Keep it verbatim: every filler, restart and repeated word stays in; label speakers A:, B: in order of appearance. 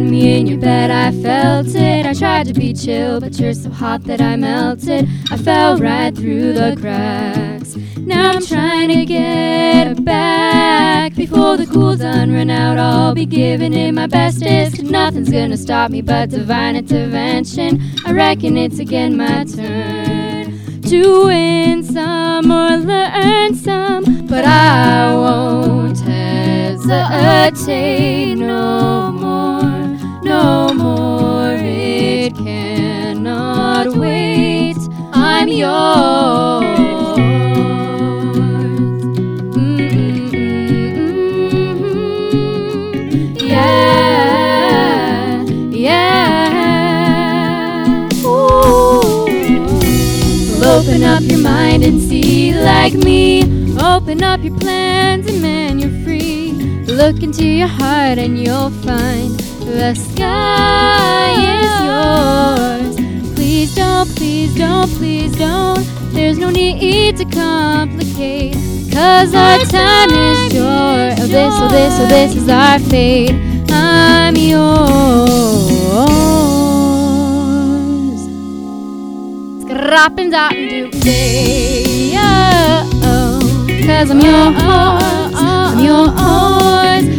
A: holding me in your bed, I felt it. I tried to be chill, but you're so hot that I melted. I fell right through the cracks. Now I'm trying to get back. Before the cool done run out, I'll be giving it my bestest. Nothing's gonna stop me but divine intervention. I reckon it's again my turn to win some or learn some, but I won't hesitate no more, no more. It cannot wait. I'm yours. Mm-mm-mm-mm. Yeah, yeah. Ooh. Open up your mind and see like me. Open up your plans and man, you're free. Look into your heart and you'll find the sky is yours. Please don't, please don't, please don't. There's no need to complicate, 'cause our time is short. Oh this, oh this, oh this is our fate. I'm yours. Scrap and dot and do day, oh, oh. 'Cause I'm yours, I'm yours.